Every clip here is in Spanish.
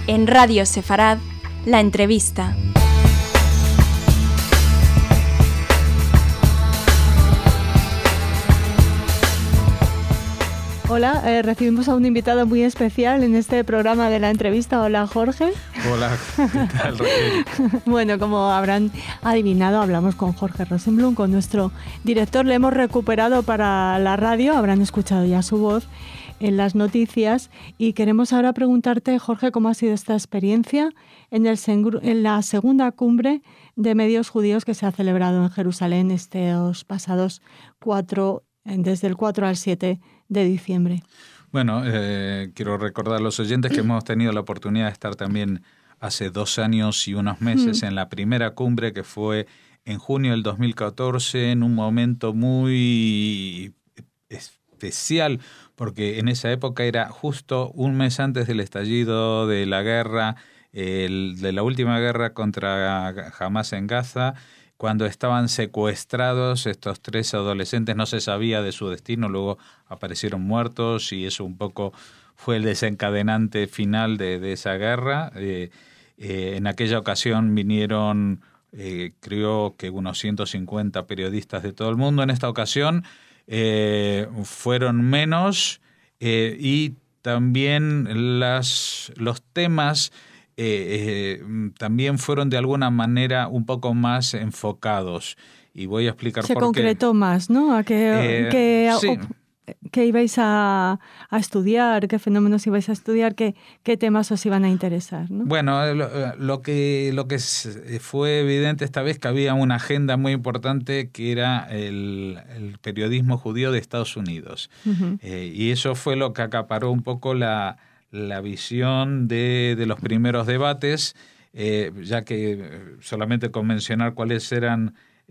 En Radio Sefarad, la entrevista. Hola, recibimos a un invitado muy especial en este programa de la entrevista. Hola, Jorge. Hola, ¿qué tal, Raquel? Bueno, como habrán adivinado, hablamos con Jorge Rosenblum, con nuestro director. Le hemos recuperado para la radio, habrán escuchado ya su voz en las noticias. Y queremos ahora preguntarte, Jorge, ¿cómo ha sido esta experiencia en la segunda cumbre de medios judíos que se ha celebrado en Jerusalén estos pasados desde el 4 al 7 de diciembre? Bueno, quiero recordar a los oyentes que hemos tenido la oportunidad de estar también hace 2 años y unos meses en la primera cumbre, que fue en junio del 2014, en un momento muy especial, porque en esa época era justo un mes antes del estallido de la guerra, de la última guerra contra Hamas en Gaza, cuando estaban secuestrados estos 3 adolescentes. No se sabía de su destino, luego aparecieron muertos y eso un poco fue el desencadenante final de esa guerra. En aquella ocasión vinieron, creo que unos 150 periodistas de todo el mundo. En esta ocasión fueron menos y también los temas también fueron de alguna manera un poco más enfocados, y voy a explicar por qué. Se concretó más, ¿no? Sí. ¿Qué ibais a estudiar? ¿Qué fenómenos ibais a estudiar? ¿Qué temas os iban a interesar, ¿no? Bueno, lo que fue evidente esta vez, que había una agenda muy importante, que era el periodismo judío de Estados Unidos. Uh-huh. Y eso fue lo que acaparó un poco la visión de los primeros debates, ya que solamente con mencionar cuáles eran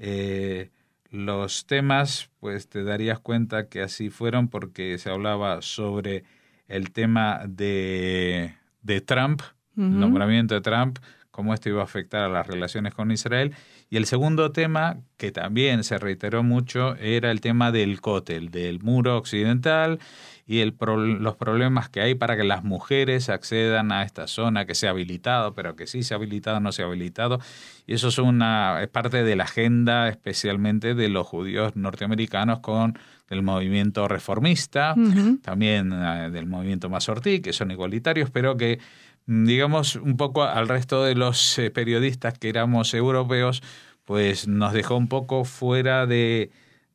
los temas, pues te darías cuenta que así fueron, porque se hablaba sobre el tema de Trump, uh-huh, el nombramiento de Trump, cómo esto iba a afectar a las relaciones con Israel. Y el segundo tema, que también se reiteró mucho, era el tema del Kotel, del muro occidental, y los problemas que hay para que las mujeres accedan a esta zona, que sea habilitado, pero que sí sea habilitado, no sea habilitado. Y eso es parte de la agenda, especialmente de los judíos norteamericanos, con el movimiento reformista, uh-huh, también del movimiento Masortí, que son igualitarios, pero que, digamos, un poco al resto de los periodistas que éramos europeos, pues nos dejó un poco fuera de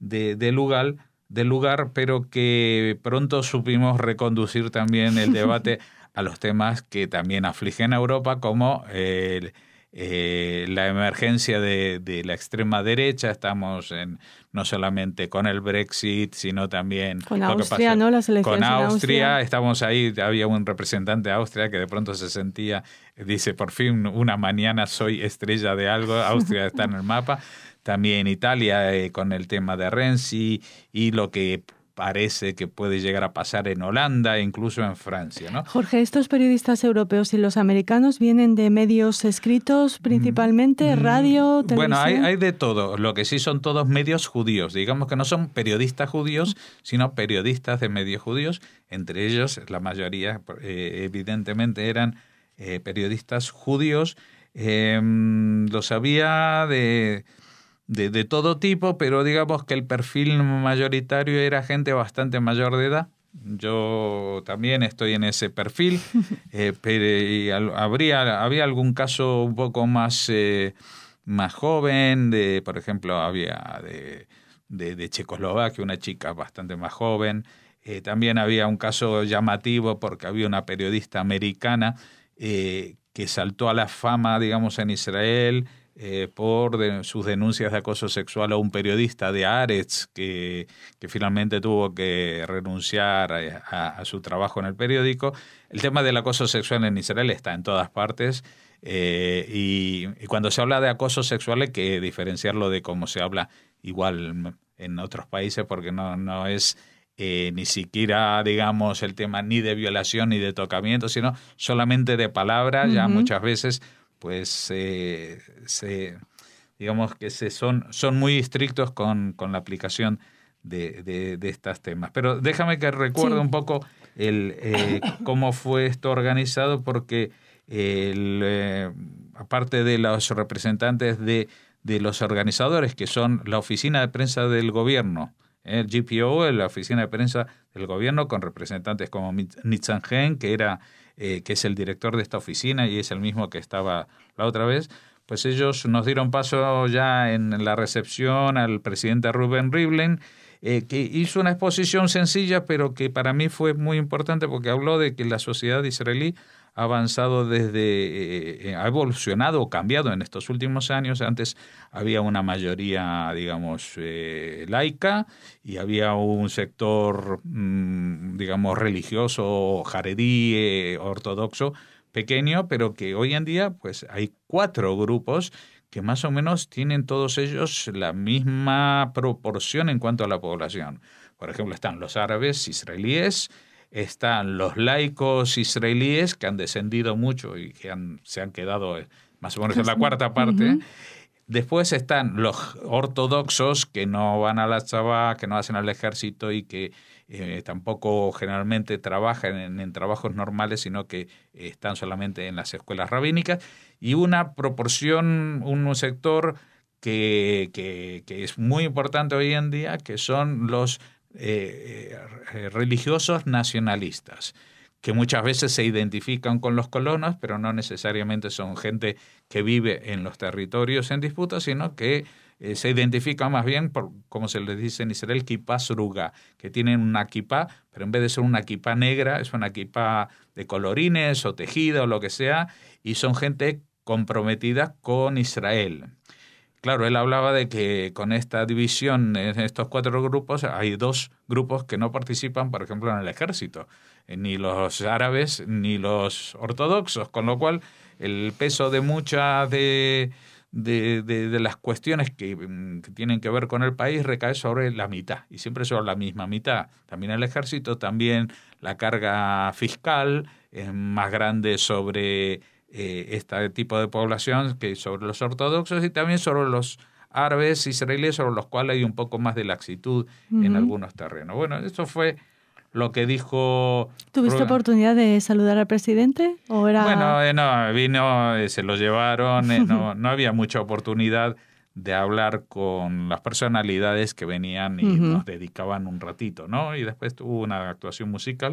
lugar, pero que pronto supimos reconducir también el debate a los temas que también afligen a Europa, como la emergencia de la extrema derecha. Estamos no solamente con el Brexit, sino también con Austria, ¿no? Las elecciones con Austria. en Austria. Estamos ahí, había un representante de Austria que de pronto se sentía, dice, por fin una mañana soy estrella de algo, Austria está en el mapa. También Italia con el tema de Renzi, y lo que parece que puede llegar a pasar en Holanda e incluso en Francia, ¿no? Jorge, ¿estos periodistas europeos y los americanos vienen de medios escritos principalmente, radio, televisión? Bueno, hay de todo. Lo que sí son todos medios judíos. Digamos que no son periodistas judíos, sino periodistas de medios judíos. Entre ellos, la mayoría, evidentemente, eran periodistas judíos. Los había de todo tipo, pero digamos que el perfil mayoritario era gente bastante mayor de edad. Yo también estoy en ese perfil, pero había algún caso un poco más joven, por ejemplo, había de Checoslovaquia, una chica bastante más joven. También había un caso llamativo porque había una periodista americana que saltó a la fama, digamos, en Israel, por sus denuncias de acoso sexual a un periodista de Haaretz que finalmente tuvo que renunciar a su trabajo en el periódico. El tema del acoso sexual en Israel está en todas partes, y cuando se habla de acoso sexual hay que diferenciarlo de cómo se habla igual en otros países, porque no es ni siquiera, digamos, el tema ni de violación ni de tocamiento, sino solamente de palabra. Uh-huh. Ya muchas veces pues digamos que son muy estrictos con la aplicación de estos temas. Pero déjame que recuerde un poco cómo fue esto organizado, porque aparte de los representantes de los organizadores, que son la Oficina de Prensa del Gobierno, el GPO, la Oficina de Prensa del Gobierno, con representantes como Nitzan Gen, que es el director de esta oficina y es el mismo que estaba la otra vez. Pues ellos nos dieron paso ya en la recepción al presidente Reuven Rivlin, que hizo una exposición sencilla, pero que para mí fue muy importante porque habló de que la sociedad israelí ha avanzado ha evolucionado o cambiado en estos últimos años. Antes había una mayoría, digamos, laica, y había un sector, digamos, religioso, jaredí, ortodoxo, pequeño, pero que hoy en día pues hay 4 grupos que más o menos tienen todos ellos la misma proporción en cuanto a la población. Por ejemplo, están los árabes israelíes, están los laicos israelíes, que han descendido mucho y que se han quedado más o menos en la cuarta parte. Uh-huh. Después están los ortodoxos, que no van a la Shabbat, que no hacen al ejército y que tampoco generalmente trabajan en trabajos normales, sino que están solamente en las escuelas rabínicas. Y una proporción, un sector que es muy importante hoy en día, que son los religiosos nacionalistas, que muchas veces se identifican con los colonos, pero no necesariamente son gente que vive en los territorios en disputa, sino que se identifican más bien por, como se les dice en Israel, kipá sruga, que tienen una kipá, pero en vez de ser una kipá negra, es una kipá de colorines o tejida o lo que sea, y son gente comprometida con Israel. Claro, él hablaba de que con esta división en estos 4 grupos hay 2 grupos que no participan, por ejemplo, en el ejército, ni los árabes ni los ortodoxos, con lo cual el peso de muchas de las cuestiones que tienen que ver con el país recae sobre la mitad, y siempre sobre la misma mitad. También el ejército, también la carga fiscal es más grande sobre este tipo de población que sobre los ortodoxos, y también sobre los árabes israelíes, sobre los cuales hay un poco más de laxitud en algunos terrenos. Bueno, eso fue lo que dijo... ¿Tuviste oportunidad de saludar al presidente? ¿O era... Bueno, no, vino, se lo llevaron, no había mucha oportunidad de hablar con las personalidades que venían y nos dedicaban un ratito, ¿no? Y después tuvo una actuación musical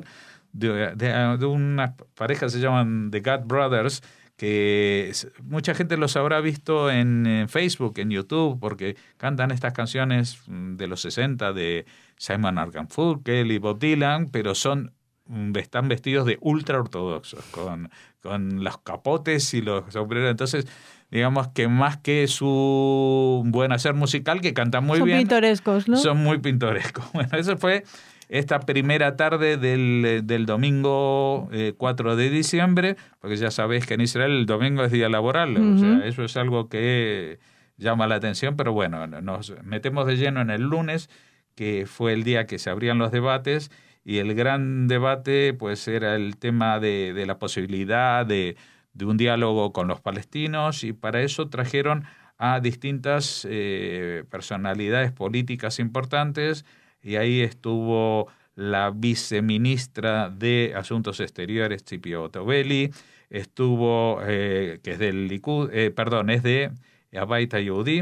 de una pareja, se llaman The God Brothers, que mucha gente los habrá visto en Facebook, en YouTube, porque cantan estas canciones de los 60 de Simon & Garfunkel y Bob Dylan, pero están vestidos de ultra ortodoxos, con los capotes y los sombreros. Entonces, digamos que más que su buen hacer musical, que cantan muy bien. Son pintorescos, ¿no? Son muy pintorescos. Bueno, eso fue esta primera tarde del domingo 4 de diciembre, porque ya sabéis que en Israel el domingo es día laboral, o sea, eso es algo que llama la atención, pero bueno, nos metemos de lleno en el lunes, que fue el día que se abrían los debates, y el gran debate pues era el tema de la posibilidad de un diálogo con los palestinos, y para eso trajeron a distintas personalidades políticas importantes. Y ahí estuvo la viceministra de Asuntos Exteriores, Tzipi Hotovely, estuvo, que es del Likud, es de Abait HaYehudi,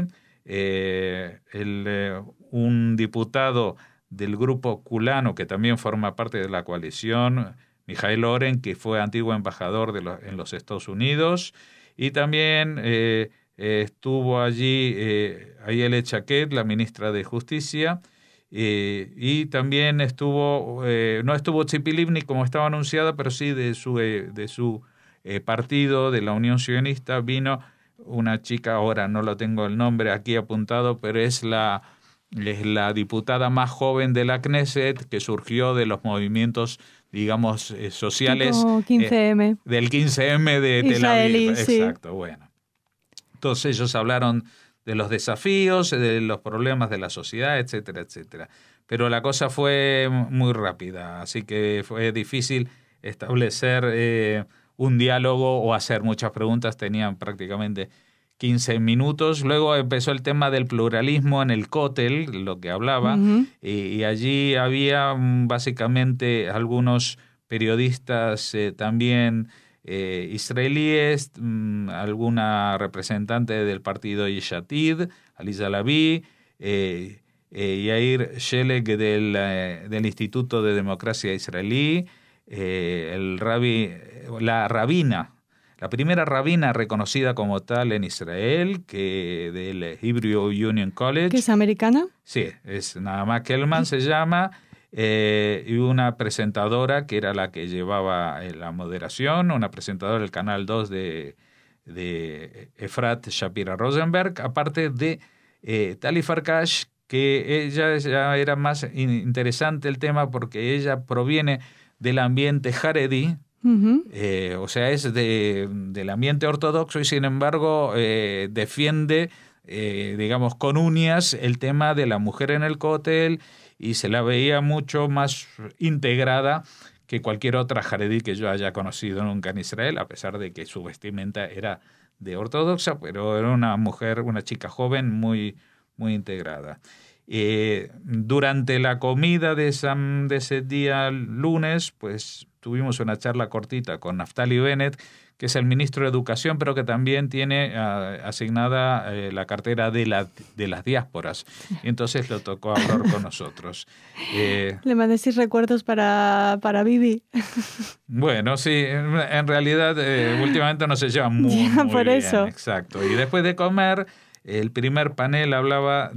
un diputado del grupo Culano, que también forma parte de la coalición, Mijael Oren, que fue antiguo embajador en los Estados Unidos, y también estuvo allí Ayelet Shaked, la ministra de Justicia, y también no estuvo Tzipi Livni como estaba anunciada, pero sí de su partido, de la Unión Sionista, vino una chica, ahora no lo tengo el nombre aquí apuntado, pero es la diputada más joven de la Knesset, que surgió de los movimientos, digamos, sociales 15M. Del 15M de Tel Aviv. Sí. Exacto, bueno. Entonces ellos hablaron de los desafíos, de los problemas de la sociedad, etcétera, etcétera. Pero la cosa fue muy rápida, así que fue difícil establecer un diálogo o hacer muchas preguntas. Tenían prácticamente 15 minutos. Luego empezó el tema del pluralismo en el Kotel, lo que hablaba, y allí había básicamente algunos periodistas también israelíes, alguna representante del partido Yesh Atid, Aliza Lavie, Yair Sheleg del Instituto de Democracia Israelí, la primera rabina reconocida como tal en Israel, que del Hebrew Union College. ¿Que es americana? Sí, es Naama Kelman se llama, y una presentadora que era la que llevaba la moderación, una presentadora del Canal 2 de Efrat Shapira Rosenberg, aparte de Tali Farkash, que ella ya era más interesante el tema porque ella proviene del ambiente jaredí, o sea, es del ambiente ortodoxo y sin embargo defiende, digamos, con uñas el tema de la mujer en el cótel y se la veía mucho más integrada que cualquier otra jaredí que yo haya conocido nunca en Israel, a pesar de que su vestimenta era de ortodoxa, pero era una mujer, una chica joven muy integrada. Durante la comida de ese día lunes, pues tuvimos una charla cortita con Naftali Bennett, que es el ministro de Educación, pero que también tiene asignada la cartera de las diásporas. Y entonces lo tocó hablar con nosotros. Le mandé 6 recuerdos para Bibi. Bueno, sí, en realidad últimamente no se llevan muy por bien. Eso. Exacto. Y después de comer, el primer panel hablaba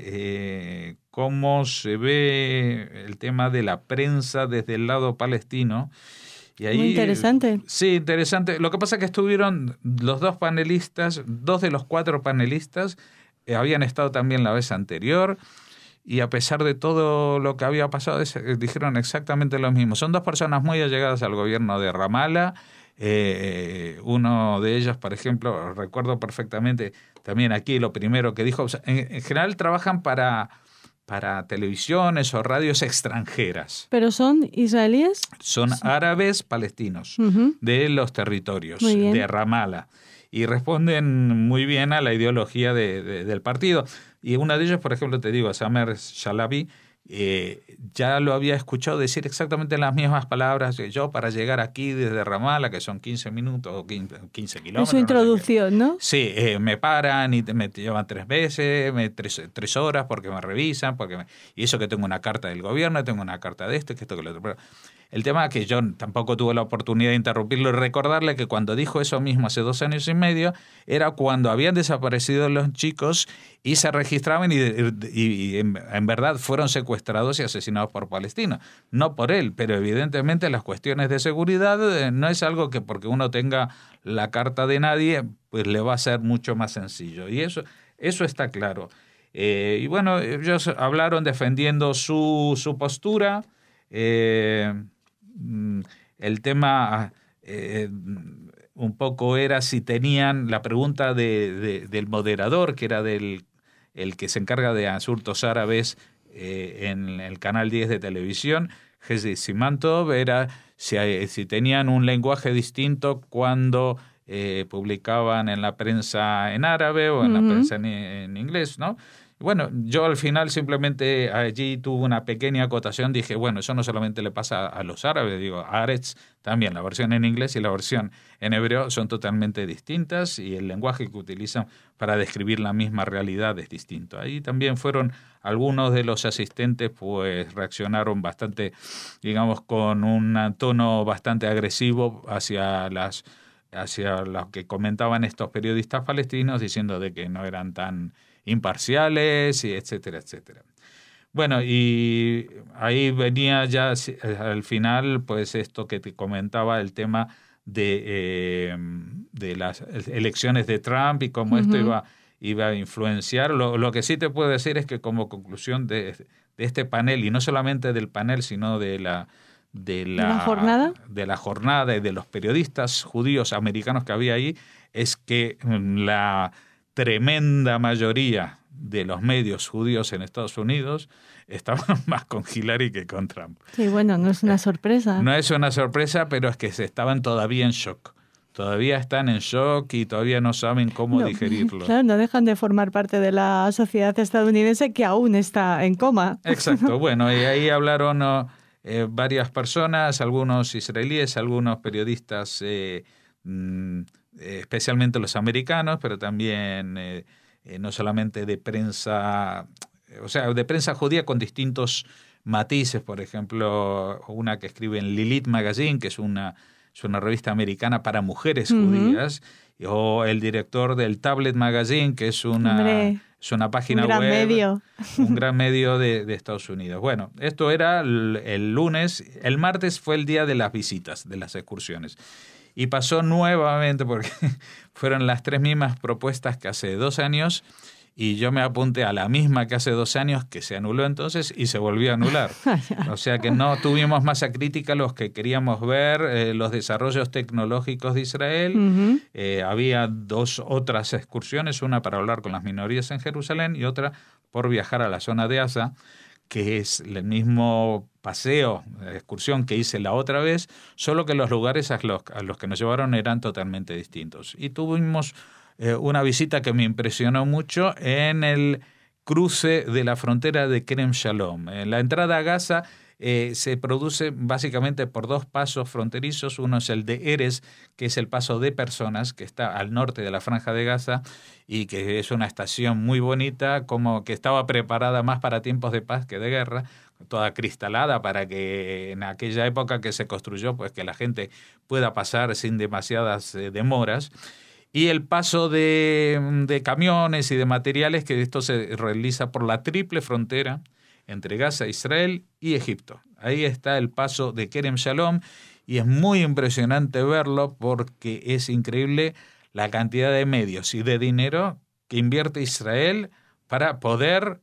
de cómo se ve el tema de la prensa desde el lado palestino. Y ahí, muy interesante. Sí, interesante. Lo que pasa es que estuvieron los dos panelistas, 2 de los 4 panelistas habían estado también la vez anterior y a pesar de todo lo que había pasado dijeron exactamente lo mismo. Son 2 personas muy allegadas al gobierno de Ramallah. Uno de ellos, por ejemplo, recuerdo perfectamente también aquí lo primero que dijo, en general trabajan para televisiones o radios extranjeras. ¿Pero son israelíes? Son árabes palestinos de los territorios de Ramallah y responden muy bien a la ideología del partido. Y uno de ellos, por ejemplo, te digo, Samer Shalabi, ya lo había escuchado decir exactamente las mismas palabras que yo para llegar aquí desde Ramallah, que son 15 minutos o 15 kilómetros. Es su introducción, ¿no? Sí, me paran y me llevan 3 veces, 3 horas porque me revisan, y eso que tengo una carta del gobierno, tengo una carta de esto, que esto, que lo otro. Pero el tema es que yo tampoco tuve la oportunidad de interrumpirlo y recordarle que cuando dijo eso mismo hace 2 años y medio, era cuando habían desaparecido los chicos y se registraban y en verdad fueron secuestrados y asesinados por palestinos. No por él, pero evidentemente las cuestiones de seguridad no es algo que porque uno tenga la carta de nadie, pues le va a ser mucho más sencillo. Y eso está claro. Y bueno, ellos hablaron defendiendo su postura. El tema un poco era si tenían la pregunta del moderador, que era el que se encarga de asuntos árabes en el canal 10 de televisión, Hezi Simantov, era si tenían un lenguaje distinto cuando publicaban en la prensa en árabe o en la prensa en inglés, ¿no? Bueno, yo al final simplemente allí tuve una pequeña acotación, dije, bueno, eso no solamente le pasa a los árabes, digo, a Haaretz también, la versión en inglés y la versión en hebreo son totalmente distintas y el lenguaje que utilizan para describir la misma realidad es distinto. Ahí también fueron algunos de los asistentes, pues reaccionaron bastante, digamos, con un tono bastante agresivo hacia lo que comentaban estos periodistas palestinos, diciendo de que no eran tan imparciales, y etcétera, etcétera. Bueno, y ahí venía ya al final, pues esto que te comentaba, el tema de las elecciones de Trump y cómo esto iba a influenciar. Lo que sí te puedo decir es que como conclusión de este panel, y no solamente del panel, sino de la jornada y de los periodistas judíos americanos que había ahí, es que la tremenda mayoría de los medios judíos en Estados Unidos estaban más con Hillary que con Trump. Sí, bueno, no es una sorpresa. No es una sorpresa, pero es que estaban todavía en shock. Todavía están en shock y todavía no saben cómo digerirlo. Claro, no dejan de formar parte de la sociedad estadounidense que aún está en coma. Exacto. Bueno, y ahí hablaron varias personas, algunos israelíes, algunos periodistas, especialmente los americanos, pero también no solamente de prensa, o sea, de prensa judía con distintos matices. Por ejemplo, una que escribe en Lilith Magazine, que es una revista americana para mujeres judías, o el director del Tablet Magazine, que es una página un gran web, medio. un gran medio de Estados Unidos. Bueno, esto era el lunes. El martes fue el día de las visitas, de las excursiones. Y pasó nuevamente, porque fueron las 3 mismas propuestas que hace 2 años, y yo me apunté a la misma que hace 2 años, que se anuló entonces y se volvió a anular. O sea que no tuvimos masa crítica los que queríamos ver los desarrollos tecnológicos de Israel. Había 2 otras excursiones, una para hablar con las minorías en Jerusalén y otra por viajar a la zona de Gaza, que es el mismo paseo, excursión que hice la otra vez, solo que los lugares a los que nos llevaron eran totalmente distintos. Y tuvimos una visita que me impresionó mucho en el cruce de la frontera de Kerem Shalom. La entrada a Gaza se produce básicamente por 2 pasos fronterizos. Uno es el de Erez, que es el paso de personas, que está al norte de la Franja de Gaza y que es una estación muy bonita, como que estaba preparada más para tiempos de paz que de guerra, toda cristalada para que en aquella época que se construyó, pues que la gente pueda pasar sin demasiadas demoras. Y el paso de camiones y de materiales, que esto se realiza por la triple frontera entre Gaza, Israel y Egipto. Ahí está el paso de Kerem Shalom y es muy impresionante verlo porque es increíble la cantidad de medios y de dinero que invierte Israel para poder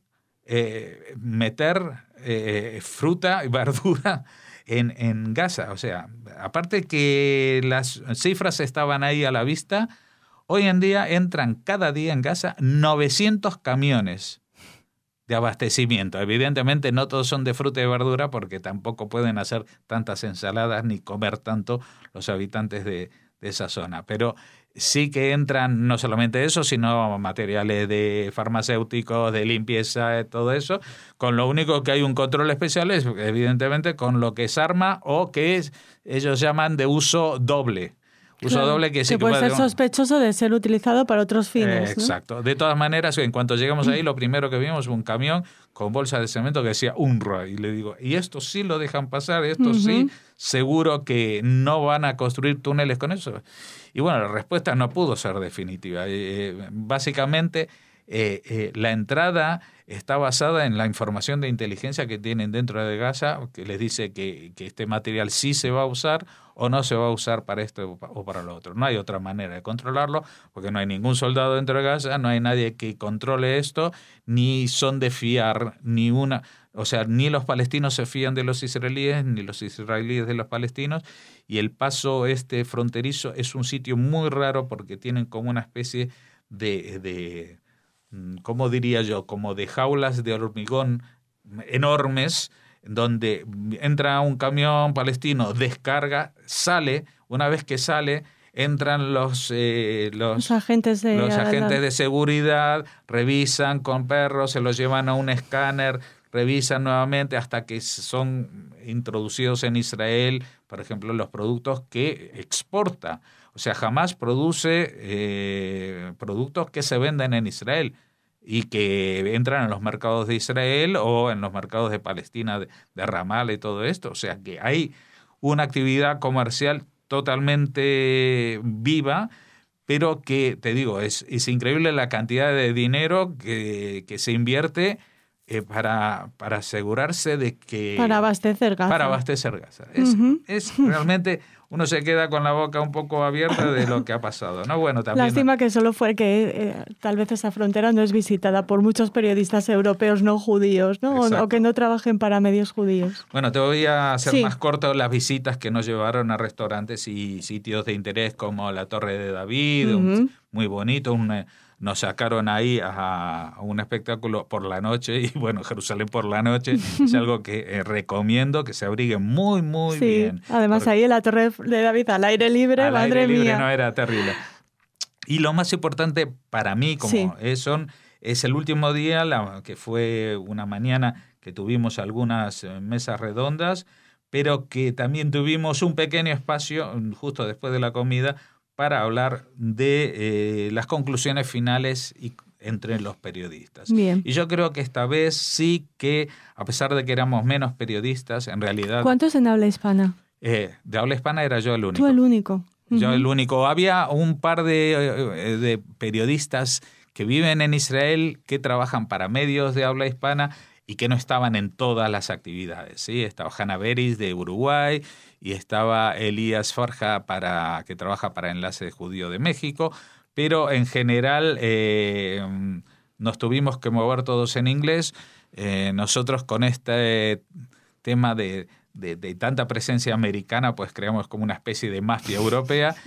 meter fruta y verdura en Gaza. O sea, aparte que las cifras estaban ahí a la vista, hoy en día entran cada día en Gaza 900 camiones de abastecimiento. Evidentemente no todos son de fruta y verdura porque tampoco pueden hacer tantas ensaladas ni comer tanto los habitantes de esa zona. Pero sí que entran no solamente eso, sino materiales de farmacéuticos, de limpieza, todo eso. Con lo único que hay un control especial es, evidentemente, con lo que es arma o que ellos llaman de uso doble. Uso doble que sí que puede ser sospechoso de ser utilizado para otros fines. Exacto. ¿No? De todas maneras, en cuanto llegamos ahí, lo primero que vimos fue un camión con bolsa de cemento que decía UNRWA. Y le digo, ¿y esto sí lo dejan pasar? ¿Esto sí? ¿Seguro que no van a construir túneles con eso? Y bueno, la respuesta no pudo ser definitiva. Básicamente, la entrada está basada en la información de inteligencia que tienen dentro de Gaza, que les dice que este material sí se va a usar o no se va a usar para esto o para lo otro. No hay otra manera de controlarlo porque no hay ningún soldado dentro de Gaza, no hay nadie que controle esto, ni son de fiar o sea, ni los palestinos se fían de los israelíes, ni los israelíes de los palestinos, y el paso fronterizo es un sitio muy raro porque tienen como una especie de ¿cómo diría yo? Como de jaulas de hormigón enormes, donde entra un camión palestino, descarga, sale, una vez que sale, entran los agentes de seguridad, revisan con perros, se los llevan a un escáner, revisan nuevamente hasta que son introducidos en Israel, por ejemplo, los productos que exporta. O sea, jamás produce productos que se venden en Israel y que entran en los mercados de Israel o en los mercados de Palestina, de Ramallah y todo esto. O sea, que hay una actividad comercial totalmente viva, pero que, te digo, es increíble la cantidad de dinero que se invierte para asegurarse de que... Para abastecer Gaza. Para abastecer Gaza. Es realmente... Uno se queda con la boca un poco abierta de lo que ha pasado, ¿no? Bueno, también... Lástima que solo fue que tal vez esa frontera no es visitada por muchos periodistas europeos no judíos, ¿no? O que no trabajen para medios judíos. Bueno, te voy a hacer más corto las visitas que nos llevaron a restaurantes y sitios de interés como la Torre de David, muy bonito, nos sacaron ahí a un espectáculo por la noche y bueno, Jerusalén por la noche es algo que recomiendo, que se abriguen muy, muy bien. Además ahí en la Torre de David al aire libre, madre mía. No, era terrible. Y lo más importante para mí, como es el último día, que fue una mañana que tuvimos algunas mesas redondas pero que también tuvimos un pequeño espacio justo después de la comida para hablar de las conclusiones finales entre los periodistas. Bien. Y yo creo que esta vez sí que, a pesar de que éramos menos periodistas, en realidad... ¿Cuántos en habla hispana? De habla hispana era yo el único. Tú el único. Yo el único. Había un par de periodistas que viven en Israel, que trabajan para medios de habla hispana y que no estaban en todas las actividades, ¿sí? Estaba Hanna Beris de Uruguay y estaba Elías Farja, que trabaja para Enlace Judío de México, pero en general nos tuvimos que mover todos en inglés. Nosotros con este tema de tanta presencia americana, pues creamos como una especie de mafia europea,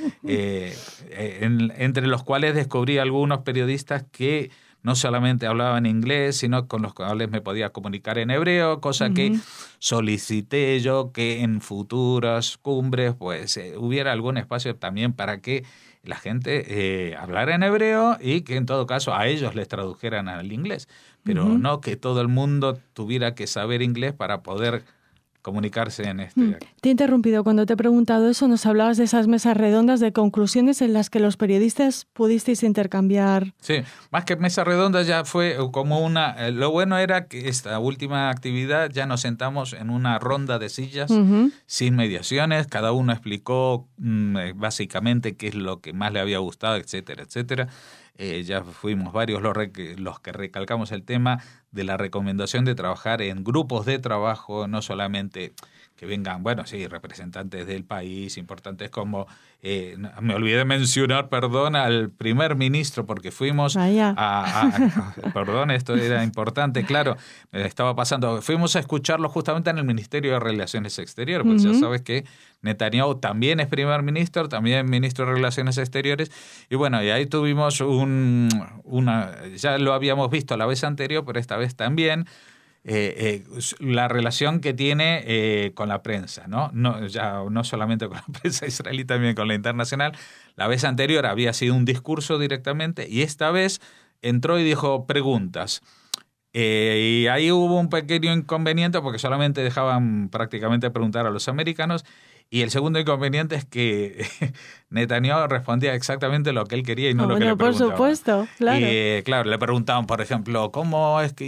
entre los cuales descubrí algunos periodistas que no solamente hablaban inglés, sino con los cuales me podía comunicar en hebreo, cosa que solicité yo que en futuras cumbres pues hubiera algún espacio también para que la gente hablara en hebreo y que en todo caso a ellos les tradujeran al inglés, pero no que todo el mundo tuviera que saber inglés para poder comunicarse en este... Te he interrumpido. Cuando te he preguntado eso, nos hablabas de esas mesas redondas de conclusiones en las que los periodistas pudisteis intercambiar. Sí, más que mesa redonda ya fue como una... Lo bueno era que esta última actividad ya nos sentamos en una ronda de sillas sin mediaciones, cada uno explicó básicamente qué es lo que más le había gustado, etcétera, etcétera. Ya fuimos varios los que recalcamos el tema de la recomendación de trabajar en grupos de trabajo, no solamente que vengan, bueno, sí, representantes del país, importantes como, me olvidé mencionar, perdón, al primer ministro, porque fuimos perdón, esto era importante, claro, estaba pasando, fuimos a escucharlo justamente en el Ministerio de Relaciones Exteriores, porque ya sabes que Netanyahu también es primer ministro, también ministro de Relaciones Exteriores, y bueno, y ahí tuvimos ya lo habíamos visto la vez anterior, pero esta vez también, la relación que tiene con la prensa, ¿no? Ya no solamente con la prensa israelí, también con la internacional. La vez anterior había sido un discurso directamente y esta vez entró y dijo preguntas. Y ahí hubo un pequeño inconveniente porque solamente dejaban prácticamente preguntar a los americanos. Y el segundo inconveniente es que Netanyahu respondía exactamente lo que él quería y no lo que le preguntaban. Por supuesto, claro. Y claro, le preguntaban, por ejemplo, ¿cómo es que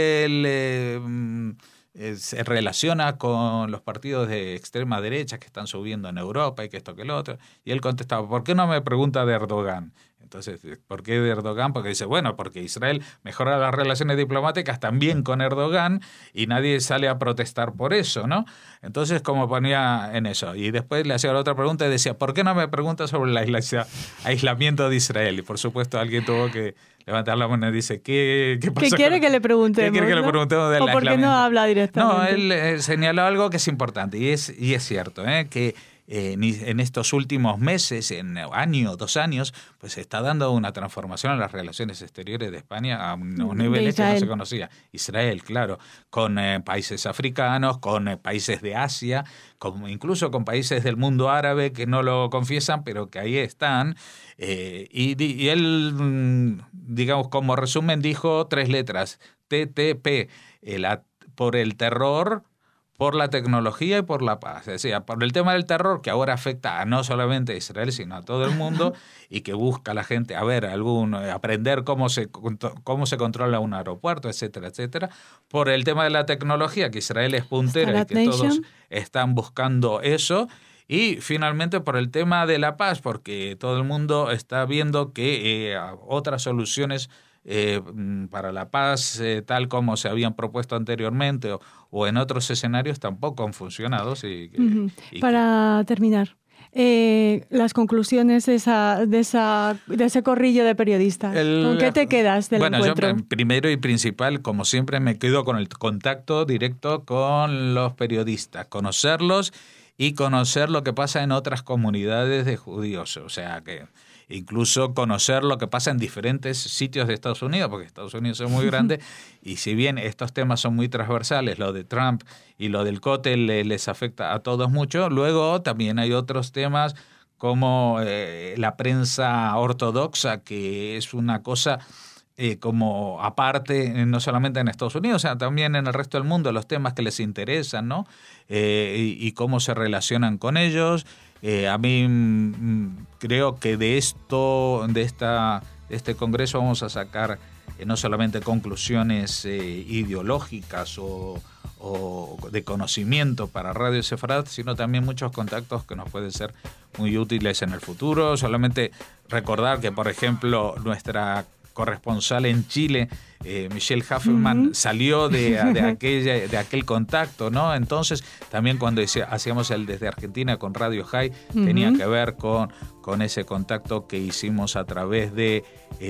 Israel se relaciona con los partidos de extrema derecha que están subiendo en Europa y que esto que lo otro? Y él contestaba, ¿por qué no me pregunta de Erdogan? Entonces, ¿por qué de Erdogan? Porque dice, bueno, porque Israel mejora las relaciones diplomáticas también con Erdogan y nadie sale a protestar por eso, ¿no? Entonces, como ponía en eso. Y después le hacía la otra pregunta y decía, ¿por qué no me pregunta sobre el aislamiento de Israel? Y por supuesto alguien tuvo que levantar la mano y dice, ¿qué pasa? ¿Qué quiere que le preguntemos? ¿Qué quiere que le preguntemos del aislamiento? ¿O por qué no habla directamente? No, él señaló algo que es importante y es cierto, que en estos últimos meses, en año, 2 años, pues se está dando una transformación en las relaciones exteriores de España a unos niveles que no se conocía. Israel, claro, con países africanos, con países de Asia, incluso con países del mundo árabe que no lo confiesan, pero que ahí están. Y él, digamos, como resumen, dijo 3 letras, TTP, por el terror, por la tecnología y por la paz. Es decir, por el tema del terror, que ahora afecta a no solamente a Israel, sino a todo el mundo, y que busca a la gente, aprender cómo se controla un aeropuerto, etcétera, etcétera. Por el tema de la tecnología, que Israel es puntera y que todos están buscando eso. Y finalmente por el tema de la paz, porque todo el mundo está viendo que otras soluciones para la paz, tal como se habían propuesto anteriormente o en otros escenarios, tampoco han funcionado. Para terminar, las conclusiones de ese corrillo de periodistas, ¿con qué te quedas del encuentro? Yo primero y principal, como siempre, me quedo con el contacto directo con los periodistas, conocerlos y conocer lo que pasa en otras comunidades de judíos, o sea que incluso conocer lo que pasa en diferentes sitios de Estados Unidos, porque Estados Unidos es muy grande y si bien estos temas son muy transversales, lo de Trump y lo del cóctel les afecta a todos mucho, luego también hay otros temas como la prensa ortodoxa, que es una cosa como aparte, no solamente en Estados Unidos, sino también en el resto del mundo, los temas que les interesan, ¿no? Y cómo se relacionan con ellos. A mí creo que de este congreso vamos a sacar no solamente conclusiones ideológicas o de conocimiento para Radio Sefarad, sino también muchos contactos que nos pueden ser muy útiles en el futuro. Solamente recordar que, por ejemplo, nuestra corresponsal en Chile, Michelle Haffelman, salió de aquel contacto, ¿no? Entonces, también cuando hacíamos el Desde Argentina con Radio High, tenía que ver con ese contacto que hicimos a través de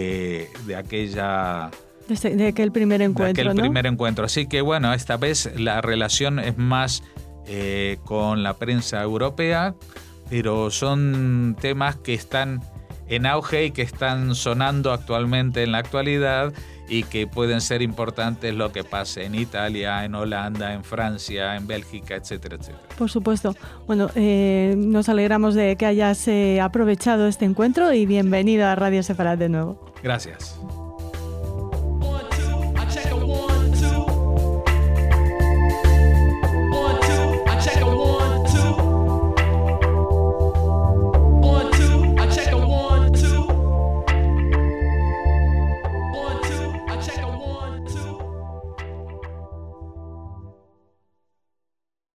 aquel primer encuentro, ¿no? Primer encuentro. Así que, bueno, esta vez la relación es más con la prensa europea, pero son temas que están en auge y que están sonando actualmente en la actualidad y que pueden ser importantes lo que pase en Italia, en Holanda, en Francia, en Bélgica, etcétera, etcétera. Por supuesto. Bueno, nos alegramos de que hayas aprovechado este encuentro y bienvenido a Radio Sefarad de nuevo. Gracias.